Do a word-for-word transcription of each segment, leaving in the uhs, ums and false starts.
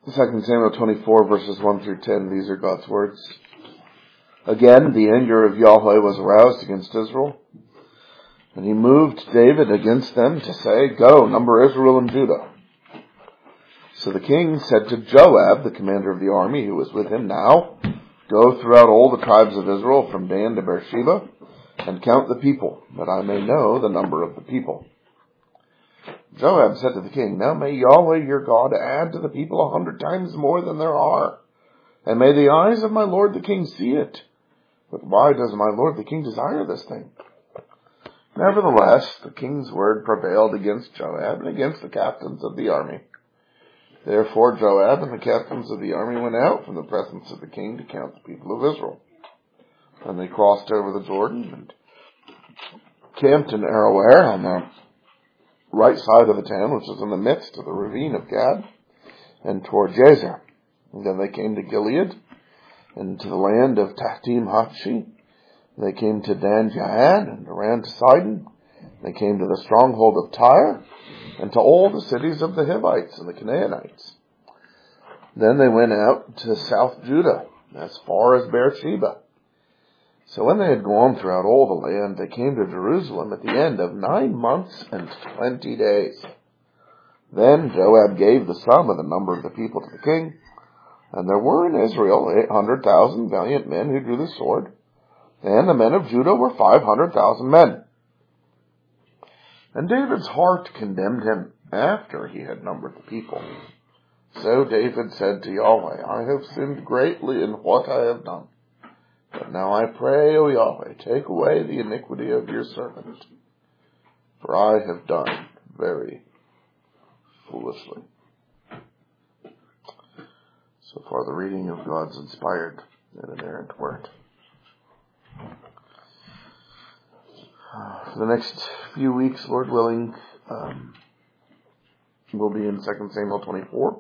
Second Samuel twenty-four, verses one through ten. These are God's words. Again, the anger of Yahweh was aroused against Israel, and he moved David against them to say, "Go, number Israel and Judah." So the king said to Joab, the commander of the army, who was with him, "Now, go throughout all the tribes of Israel from Dan to Beersheba, and count the people, that I may know the number of the people." Joab said to the king, "Now may Yahweh your God add to the people a hundred times more than there are, and may the eyes of my lord the king see it. But why does my lord the king desire this thing?" Nevertheless, the king's word prevailed against Joab and against the captains of the army. Therefore Joab and the captains of the army went out from the presence of the king to count the people of Israel. And they crossed over the Jordan and camped in Aroer on the right side of the town, which is in the midst of the ravine of Gad, and toward Jazer. And then they came to Gilead, and to the land of Tahtim Hatshi. They came to Dan Jahad, and ran to Sidon. They came to the stronghold of Tyre, and to all the cities of the Hivites and the Canaanites. Then they went out to South Judah, as far as Beersheba. So when they had gone throughout all the land, they came to Jerusalem at the end of nine months and twenty days. Then Joab gave the sum of the number of the people to the king, and there were in Israel eight hundred thousand valiant men who drew the sword, and the men of Judah were five hundred thousand men. And David's heart condemned him after he had numbered the people. So David said to Yahweh, "I have sinned greatly in what I have done. But now I pray, O Yahweh, take away the iniquity of your servant, for I have done very foolishly." So far, the reading of God's inspired and inerrant word. For the next few weeks, Lord willing, um, we'll be in Second Samuel twenty-four.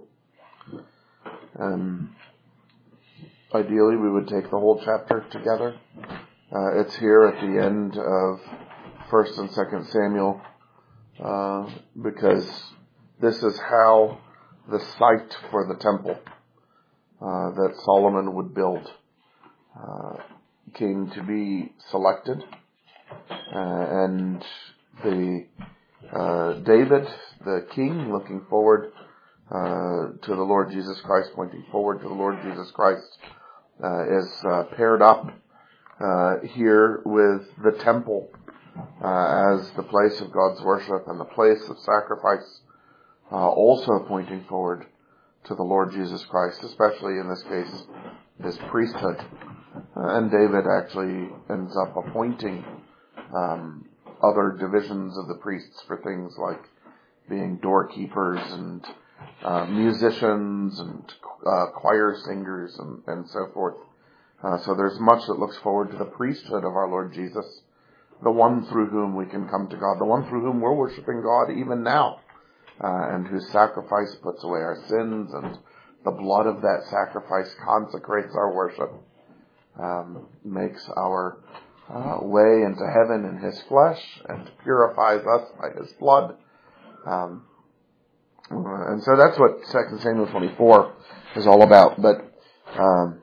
Um, ideally, we would take the whole chapter together. Uh, it's here at the end of First and Second Samuel, uh, because this is how the site for the temple uh, that Solomon would build uh, came to be selected. Uh, and the uh, David, the king, looking forward uh, to the Lord Jesus Christ, pointing forward to the Lord Jesus Christ, uh, is uh, paired up uh, here with the temple uh, as the place of God's worship and the place of sacrifice, uh, also pointing forward to the Lord Jesus Christ, especially in this case, his priesthood. Uh, and David actually ends up appointing Um, other divisions of the priests for things like being doorkeepers and uh, musicians and uh, choir singers and, and so forth. Uh, so there's much that looks forward to the priesthood of our Lord Jesus, the one through whom we can come to God, the one through whom we're worshiping God even now, uh, and whose sacrifice puts away our sins, and the blood of that sacrifice consecrates our worship, um, makes our Uh, way into heaven in his flesh, and purifies us by his blood. Um, and so that's what Second Samuel twenty-four is all about. But um,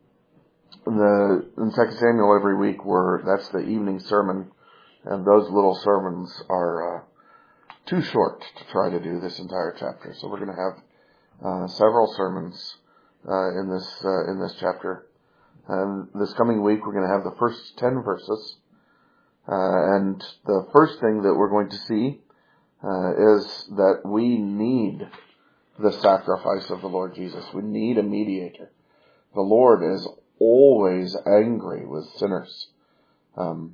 the in Second Samuel every week, we're, that's the evening sermon, and those little sermons are uh, too short to try to do this entire chapter. So we're going to have uh, several sermons uh, in this uh, in this chapter. And this coming week, we're going to have the first ten verses. Uh, and the first thing that we're going to see uh, is that we need the sacrifice of the Lord Jesus. We need a mediator. The Lord is always angry with sinners. Um,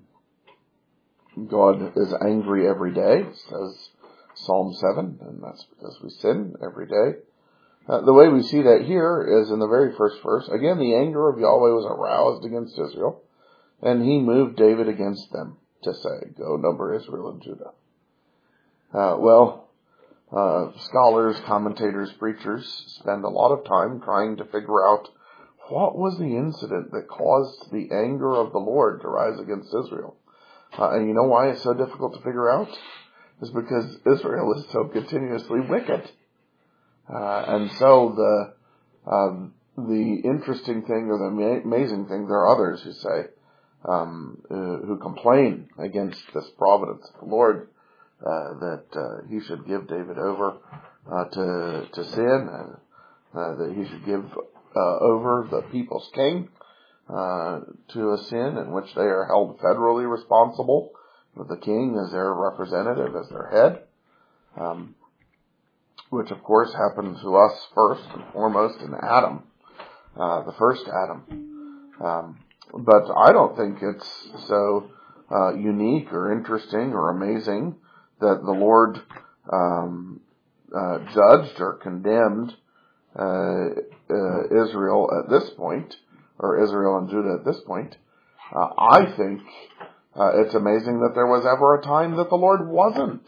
God is angry every day, says Psalm seven, and that's because we sin every day. Uh, the way we see that here is in the very first verse. Again, the anger of Yahweh was aroused against Israel, and he moved David against them to say, "Go number Israel and Judah." Uh, well, uh, scholars, commentators, preachers spend a lot of time trying to figure out what was the incident that caused the anger of the Lord to rise against Israel. Uh, and you know why it's so difficult to figure out? It's because Israel is so continuously wicked. Uh, and so the um, the interesting thing, or the ama- amazing thing, there are others who say, um, uh, who complain against this providence of the Lord, uh, that uh, he should give David over uh, to to sin, and uh, that he should give uh, over the people's king uh, to a sin in which they are held federally responsible, with the king as their representative, as their head. Um, which of course happened to us first and foremost in Adam, uh, the first Adam. Um, but I don't think it's so uh, unique or interesting or amazing that the Lord um, uh, judged or condemned uh, uh, Israel at this point, or Israel and Judah at this point. Uh, I think uh, it's amazing that there was ever a time that the Lord wasn't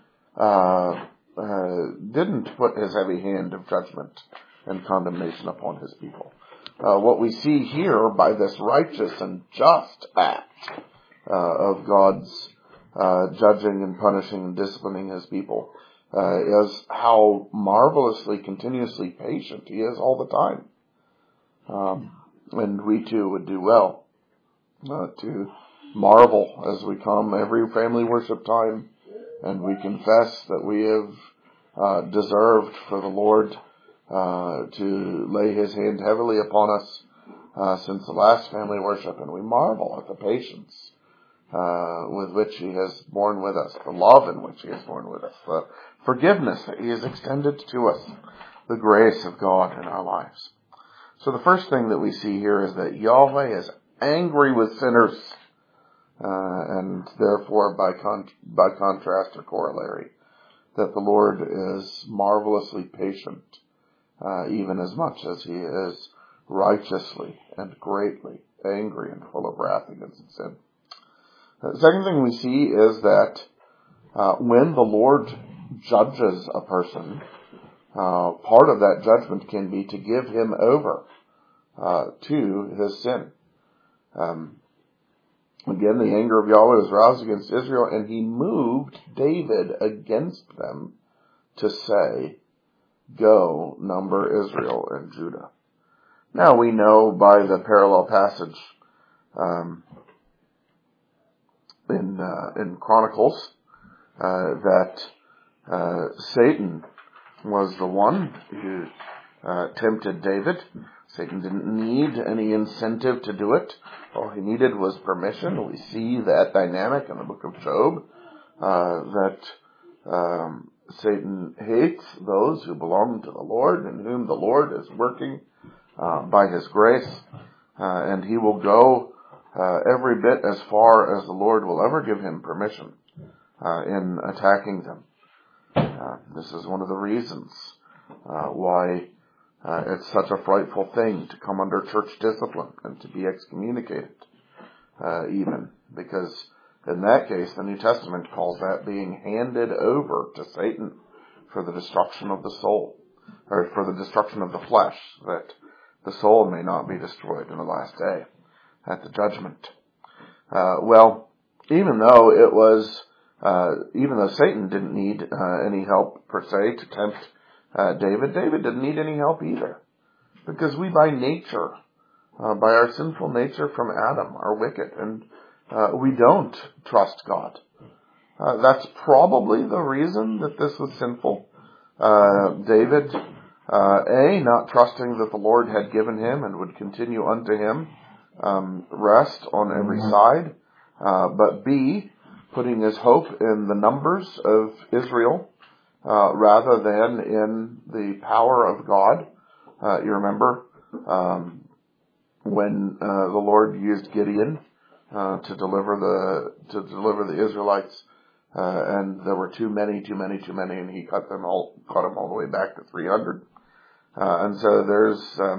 uh Uh, didn't put his heavy hand of judgment and condemnation upon his people. Uh, what we see here by this righteous and just act uh, of God's uh, judging and punishing and disciplining his people uh, is how marvelously, continuously patient he is all the time. Um, and we too would do well uh, to marvel as we come every family worship time, and we confess that we have uh, deserved for the Lord uh, to lay his hand heavily upon us uh, since the last family worship, and we marvel at the patience uh, with which he has borne with us, the love in which he has borne with us, the forgiveness that he has extended to us, the grace of God in our lives. So the first thing that we see here is that Yahweh is angry with sinners. Uh, and therefore, by con- by contrast or corollary, that the Lord is marvelously patient, uh, even as much as he is righteously and greatly angry and full of wrath against sin. The second thing we see is that uh, when the Lord judges a person, uh, part of that judgment can be to give him over uh, to his sin. Um, Again, the anger of Yahweh was roused against Israel, and he moved David against them to say, "Go, number Israel and Judah." Now we know by the parallel passage um, in uh, in Chronicles uh, that uh, Satan was the one who uh, tempted David. Satan didn't need any incentive to do it. All he needed was permission. We see that dynamic in the book of Job, uh, that um, Satan hates those who belong to the Lord, in whom the Lord is working uh, by his grace, uh, and he will go uh, every bit as far as the Lord will ever give him permission uh, in attacking them. Uh, this is one of the reasons uh, why Uh, it's such a frightful thing to come under church discipline and to be excommunicated, uh, even, because in that case, the New Testament calls that being handed over to Satan for the destruction of the soul, or for the destruction of the flesh, that the soul may not be destroyed in the last day at the judgment. Uh, well, even though it was, uh, even though Satan didn't need uh, any help per se to tempt Uh, David, David didn't need any help either, because we by nature, uh, by our sinful nature from Adam, are wicked, and uh, we don't trust God. Uh, that's probably the reason that this was sinful. Uh, David, uh, A, not trusting that the Lord had given him and would continue unto him um, rest on every side, uh, but B, putting his hope in the numbers of Israel, Uh, rather than in the power of God. Uh, you remember um, when uh, the Lord used Gideon uh, to deliver the to deliver the Israelites, uh, and there were too many, too many, too many, and he cut them all, cut them all the way back to three hundred. Uh, and so there's um,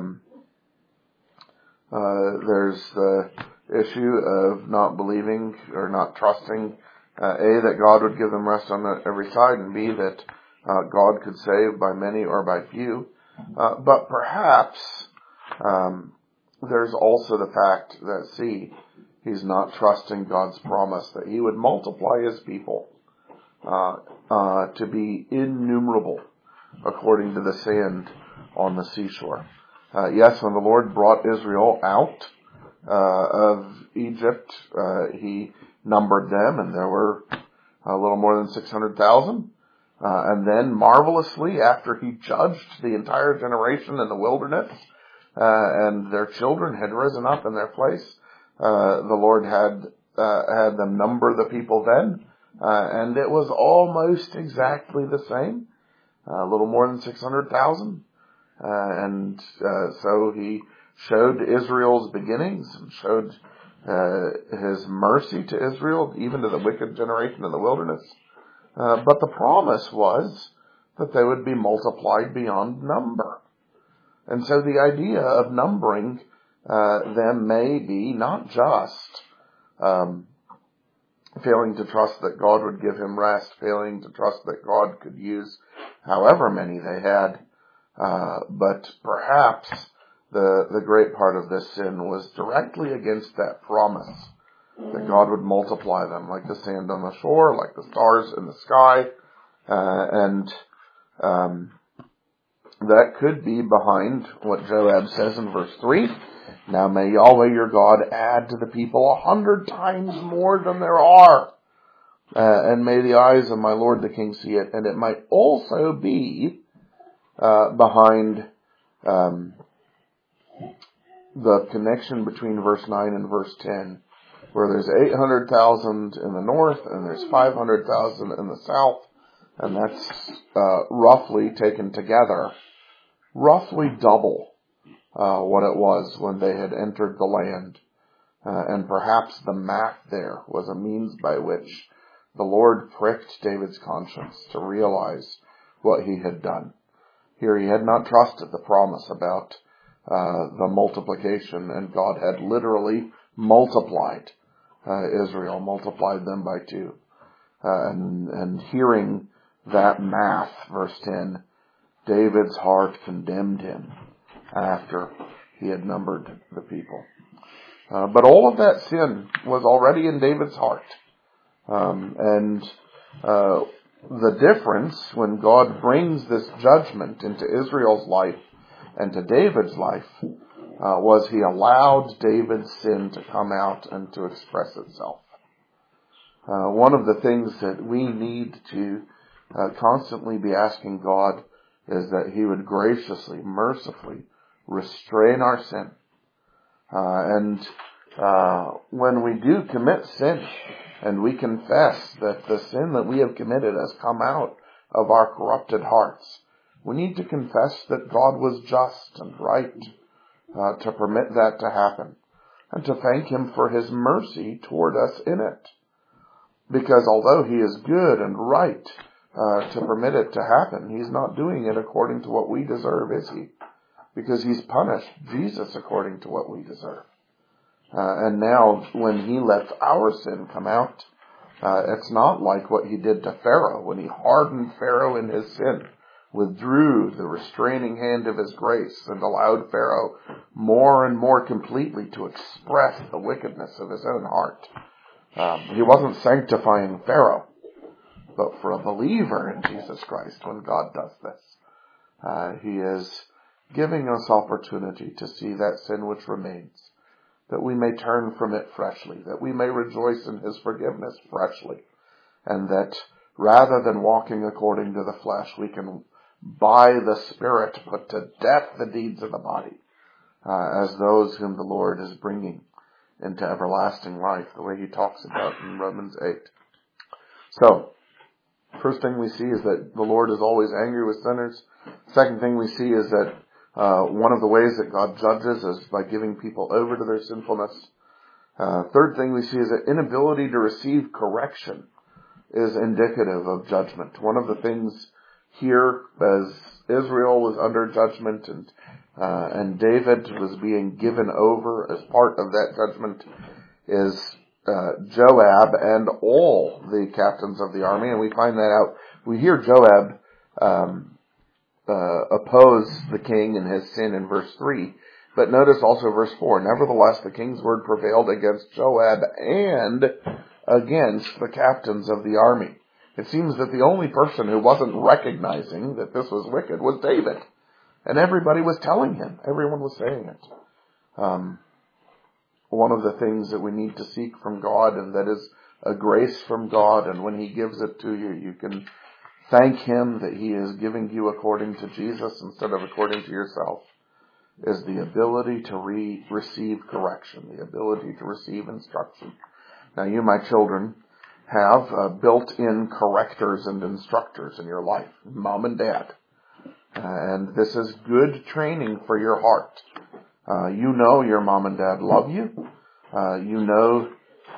uh, there's the issue of not believing or not trusting. Uh, A, that God would give them rest on every side, and B, that uh, God could save by many or by few. Uh, but perhaps um, there's also the fact that, C, he's not trusting God's promise that he would multiply his people uh, uh, to be innumerable, according to the sand on the seashore. Uh, yes, when the Lord brought Israel out uh, of Egypt, uh, he numbered them, and there were a little more than six hundred thousand. Uh, and then, marvelously, after he judged the entire generation in the wilderness, uh, and their children had risen up in their place, uh, the Lord had uh, had them number the people then, uh, and it was almost exactly the same, uh, a little more than six hundred thousand. Uh, and uh, so he showed Israel's beginnings and showed uh, his mercy to Israel, even to the wicked generation in the wilderness. Uh, but the promise was that they would be multiplied beyond number. And so the idea of numbering uh, them may be not just um, failing to trust that God would give him rest, failing to trust that God could use however many they had, uh, but perhaps the the great part of this sin was directly against that promise that God would multiply them like the sand on the shore, like the stars in the sky, uh, and um, that could be behind what Joab says in verse three. Now may Yahweh your God add to the people a hundred times more than there are, uh, and may the eyes of my lord the king see it. And it might also be uh, behind um, the connection between verse nine and verse ten, where there's eight hundred thousand in the north and there's five hundred thousand in the south, and that's uh, roughly taken together, roughly double uh, what it was when they had entered the land. Uh, and perhaps the math there was a means by which the Lord pricked David's conscience to realize what he had done. Here he had not trusted the promise about uh, the multiplication, and God had literally multiplied uh, Israel, multiplied them by two. Uh, and, and hearing that math, verse ten, David's heart condemned him after he had numbered the people. Uh, but all of that sin was already in David's heart. Um, and uh, the difference when God brings this judgment into Israel's life and to David's life uh, was he allowed David's sin to come out and to express itself. Uh, one of the things that we need to uh, constantly be asking God is that he would graciously, mercifully restrain our sin. Uh, and uh, when we do commit sin and we confess that the sin that we have committed has come out of our corrupted hearts, we need to confess that God was just and right uh, to permit that to happen, and to thank him for his mercy toward us in it. Because although he is good and right uh, to permit it to happen, he's not doing it according to what we deserve, is he? Because he's punished Jesus according to what we deserve. Uh, and now when he lets our sin come out, uh, it's not like what he did to Pharaoh when he hardened Pharaoh in his sin, withdrew the restraining hand of his grace, and allowed Pharaoh more and more completely to express the wickedness of his own heart. Um, he wasn't sanctifying Pharaoh, but for a believer in Jesus Christ, when God does this, uh, he is giving us opportunity to see that sin which remains, that we may turn from it freshly, that we may rejoice in his forgiveness freshly, and that rather than walking according to the flesh, we can by the Spirit put to death the deeds of the body, uh, as those whom the Lord is bringing into everlasting life, the way he talks about in Romans eight. So, first thing we see is that the Lord is always angry with sinners. Second thing we see is that uh, one of the ways that God judges is by giving people over to their sinfulness. Uh, third thing we see is that inability to receive correction is indicative of judgment. One of the things here, as Israel was under judgment and uh, and David was being given over as part of that judgment, is uh, Joab and all the captains of the army. And we find that out. We hear Joab um, uh, oppose the king in his sin in verse three. But notice also verse four. Nevertheless, the king's word prevailed against Joab and against the captains of the army. It seems that the only person who wasn't recognizing that this was wicked was David. And everybody was telling him. Everyone was saying it. Um, one of the things that we need to seek from God, and that is a grace from God, and when he gives it to you, you can thank him that he is giving you according to Jesus instead of according to yourself, is the ability to re- receive correction, the ability to receive instruction. Now you, my children, have uh, built-in correctors and instructors in your life, mom and dad. Uh, and this is good training for your heart. Uh, you know your mom and dad love you. Uh, you know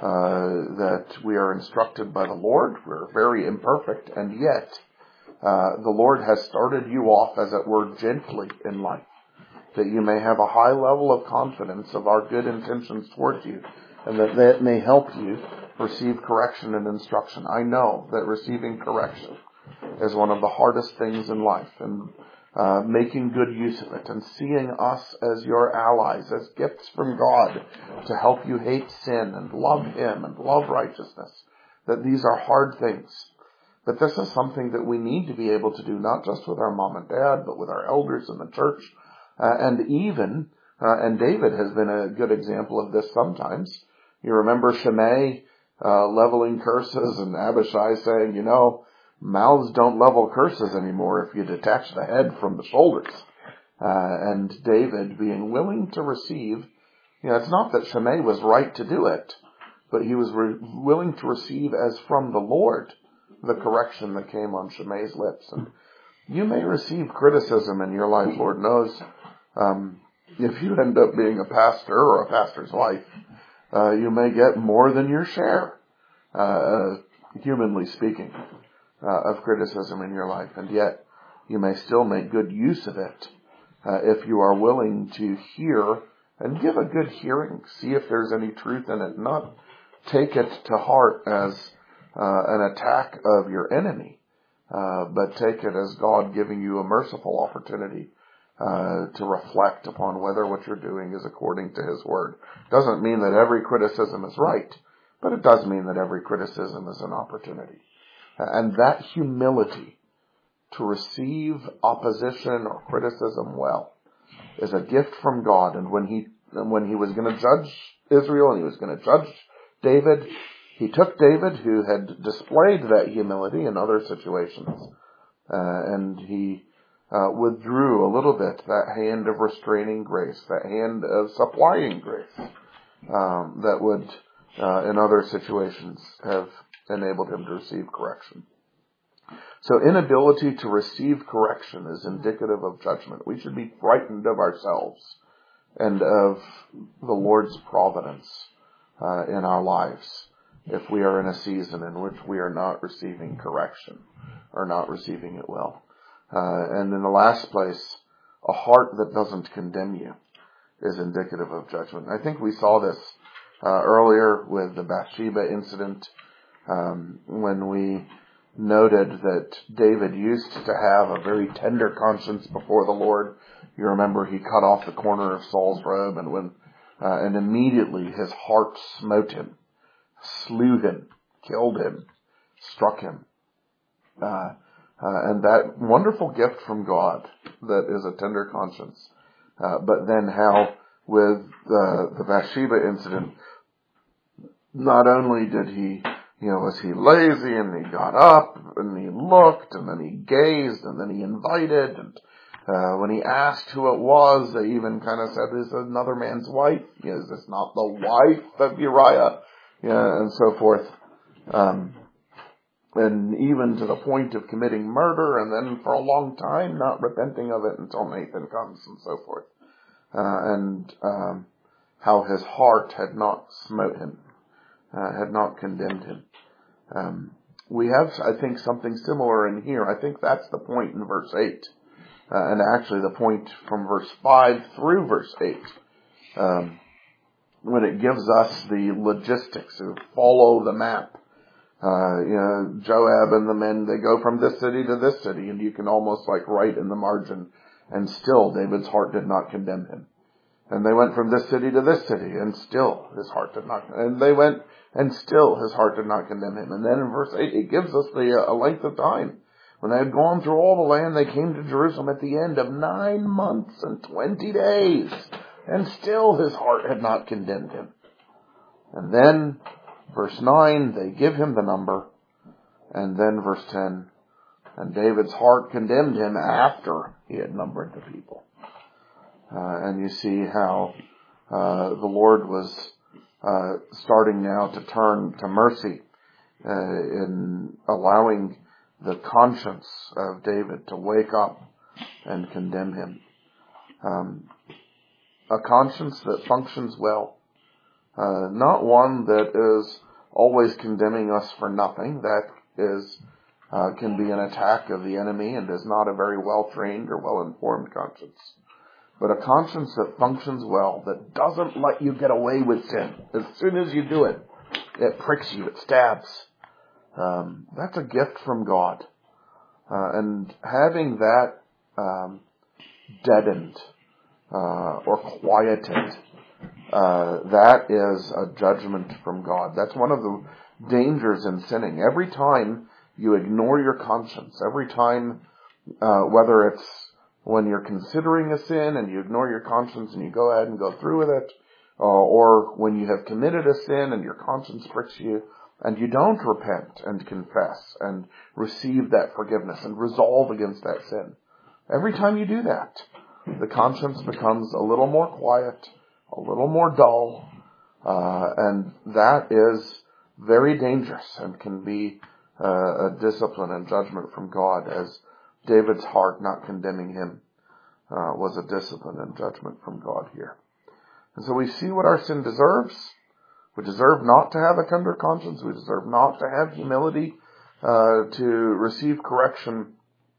uh, that we are instructed by the Lord. We're very imperfect, and yet uh, the Lord has started you off, as it were, gently in life, that you may have a high level of confidence of our good intentions towards you, and that that may help you receive correction and instruction. I know that receiving correction is one of the hardest things in life, and uh, making good use of it and seeing us as your allies, as gifts from God to help you hate sin and love him and love righteousness, that these are hard things. But this is something that we need to be able to do, not just with our mom and dad, but with our elders in the church. Uh, and even, uh, and David has been a good example of this sometimes. You remember Shimei uh, leveling curses, and Abishai saying, you know, mouths don't level curses anymore if you detach the head from the shoulders. Uh, and David being willing to receive, you know, it's not that Shimei was right to do it, but he was re- willing to receive as from the Lord the correction that came on Shimei's lips. And you may receive criticism in your life, Lord knows. Um, if you end up being a pastor or a pastor's wife, uh, you may get more than your share, uh, humanly speaking, uh, of criticism in your life. And yet, you may still make good use of it, uh, if you are willing to hear and give a good hearing, see if there's any truth in it, not take it to heart as uh, an attack of your enemy, uh, but take it as God giving you a merciful opportunity Uh, to reflect upon whether what you're doing is according to his word. Doesn't mean that every criticism is right, but it does mean that every criticism is an opportunity. Uh, and that humility to receive opposition or criticism well is a gift from God. And when he when he was going to judge Israel and he was going to judge David, he took David, who had displayed that humility in other situations, uh, and he Uh, withdrew a little bit that hand of restraining grace, that hand of supplying grace, um, that would, uh, in other situations, have enabled him to receive correction. So inability to receive correction is indicative of judgment. We should be frightened of ourselves and of the Lord's providence uh, in our lives if we are in a season in which we are not receiving correction or not receiving it well. Uh, and in the last place, a heart that doesn't condemn you is indicative of judgment. I think we saw this uh, earlier with the Bathsheba incident, um, when we noted that David used to have a very tender conscience before the Lord. You remember he cut off the corner of Saul's robe, and when uh, and immediately his heart smote him, slew him, killed him, struck him. Uh, Uh, and that wonderful gift from God that is a tender conscience. Uh, but then how with uh, the Bathsheba incident, not only did he, you know, was he lazy, and he got up and he looked and then he gazed and then he invited, and uh, when he asked who it was, they even kind of said, is another man's wife? Is this not the wife of Uriah? Yeah, and so forth. Um, And even to the point of committing murder, and then for a long time not repenting of it until Nathan comes, and so forth. Uh, and um, how his heart had not smote him, uh, had not condemned him. Um, we have, I think, something similar in here. I think that's the point in verse eight. Uh, and actually the point from verse five through verse eight. Um, when it gives us the logistics of follow the map. Uh, you know, Joab and the men, they go from this city to this city, and you can almost like write in the margin, and still David's heart did not condemn him. And they went from this city to this city, and still his heart did not, and they went, and still his heart did not condemn him. And then in verse eight, it gives us the uh, length of time. When they had gone through all the land, they came to Jerusalem at the end of nine months and twenty days, and still his heart had not condemned him. And then, verse nine, they give him the number, and then verse ten, and David's heart condemned him after he had numbered the people. Uh, and you see how uh, the Lord was uh, starting now to turn to mercy uh, in allowing the conscience of David to wake up and condemn him. Um, a conscience that functions well, uh, not one that is always condemning us for nothing. That is uh, can be an attack of the enemy and is not a very well-trained or well-informed conscience. But a conscience that functions well, that doesn't let you get away with sin. As soon as you do it, it pricks you, it stabs. Um, that's a gift from God. Uh, and having that um, deadened uh, or quieted, uh, that is a judgment from God. That's one of the dangers in sinning. Every time you ignore your conscience, every time, uh, whether it's when you're considering a sin and you ignore your conscience and you go ahead and go through with it, uh, or when you have committed a sin and your conscience pricks you and you don't repent and confess and receive that forgiveness and resolve against that sin. Every time you do that, the conscience becomes a little more quiet, a little more dull, uh, and that is very dangerous and can be uh, a discipline and judgment from God, as David's heart not condemning him uh, was a discipline and judgment from God here. And so we see what our sin deserves. We deserve not to have a tender conscience. We deserve not to have humility uh, to receive correction.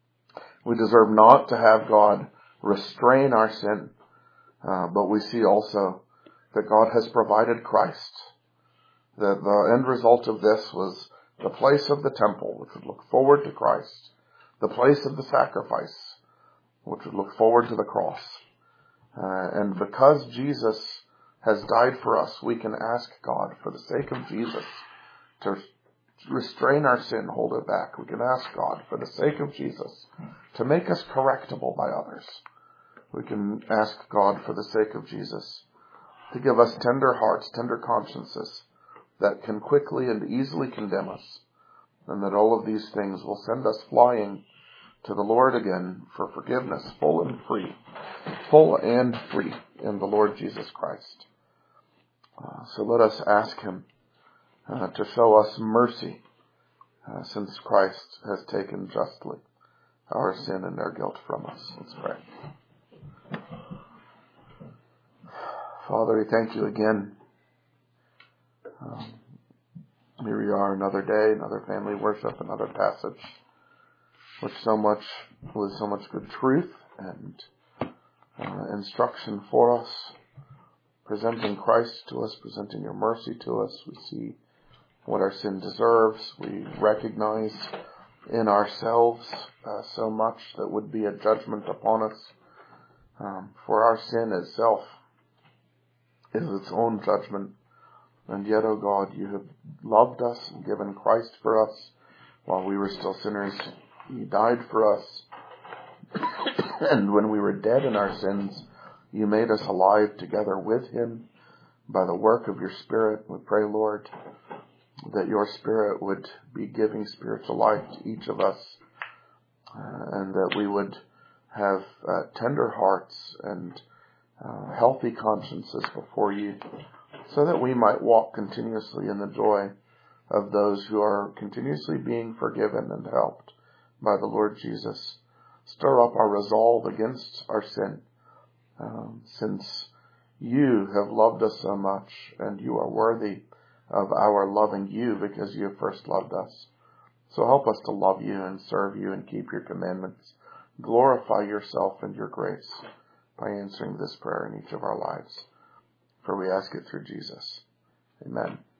We deserve not to have God restrain our sin. Uh, but we see also that God has provided Christ. That the end result of this was the place of the temple, which would look forward to Christ. The place of the sacrifice, which would look forward to the cross. Uh, and because Jesus has died for us, we can ask God, for the sake of Jesus, to restrain our sin, hold it back. We can ask God, for the sake of Jesus, to make us correctable by others. We can ask God, for the sake of Jesus, to give us tender hearts, tender consciences that can quickly and easily condemn us. And that all of these things will send us flying to the Lord again for forgiveness, full and free, full and free in the Lord Jesus Christ. Uh, so let us ask Him uh, to show us mercy, uh, since Christ has taken justly our sin and our guilt from us. Let's pray. Father, we thank you again. Um, here we are, another day, another family worship, another passage with so much, with so much good truth and uh, instruction for us, presenting Christ to us, presenting your mercy to us. We see what our sin deserves. We recognize in ourselves uh, so much that would be a judgment upon us. Um, for our sin itself is its own judgment. And yet, O God, you have loved us and given Christ for us while we were still sinners. You died for us. And when we were dead in our sins, you made us alive together with him by the work of your Spirit. We pray, Lord, that your Spirit would be giving spiritual life to each of us, uh, and that we would have uh, tender hearts and uh, healthy consciences before you, so that we might walk continuously in the joy of those who are continuously being forgiven and helped by the Lord Jesus. Stir up our resolve against our sin, um, since you have loved us so much, and you are worthy of our loving you because you have first loved us. So help us to love you and serve you and keep your commandments. Glorify yourself and your grace by answering this prayer in each of our lives. For we ask it through Jesus. Amen.